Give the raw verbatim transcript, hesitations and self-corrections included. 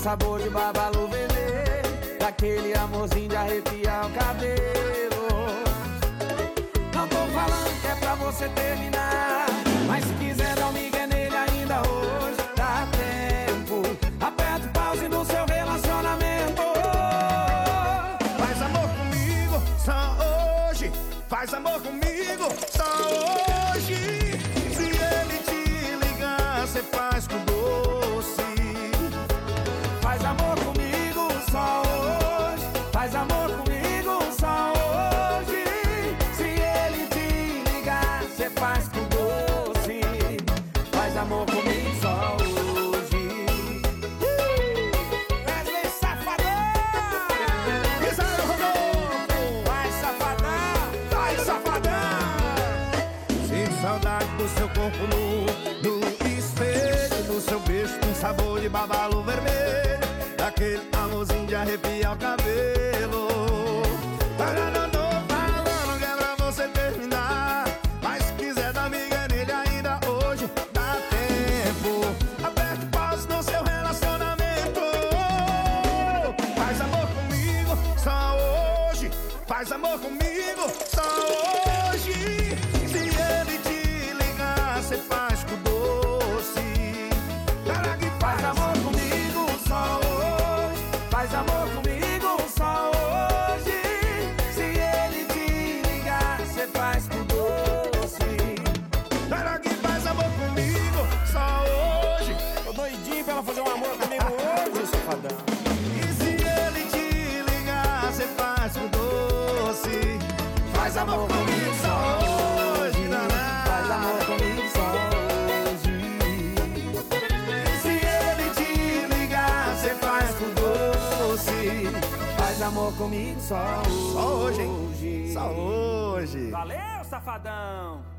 sabor de babalu vermelho, daquele amorzinho de arrepiar o cabelo. Não tô falando que é pra você terminar, mas se quiser dar um migué nele ainda hoje dá tempo. Aperta o pause no seu relacionamento. Faz amor comigo só hoje, faz amor comigo só hoje. Se ele te ligar, cê faz com doce. Faz amor comigo só hoje, faz amor comigo só hoje. Se ele te ligar, cê faz com doce. Faz amor comigo só hoje. Wesley Safadão! Guizão Rodolfo! Vai, safadão! Vai, safadão! Sinto saudade do seu corpo nu, no espelho, do seu beijo com sabor de babalu vermelho, daquele amorzinho de arrepiar o cabelo. Agora não tô falando que é pra você terminar, mas se quiser dar miga nele ainda hoje dá tempo. Aperta o pause no seu relacionamento. Faz amor comigo só hoje, faz amor comigo só hoje. Se ele te ligar, cê faz com doce. Cara que Faz amor comigo só hoje, faz amor comigo só hoje. Se ele te ligar, cê faz com doce. Cara que faz amor comigo só hoje. Tô doidinho pra ela fazer um amor comigo hoje, safadão. E se ele te ligar, cê faz com doce. Faz amor comigo só hoje, naná. Faz amor comigo só hoje. Se ele te ligar, cê faz com doce. Faz amor comigo só hoje. Só hoje, hein? Só hoje. Valeu, safadão!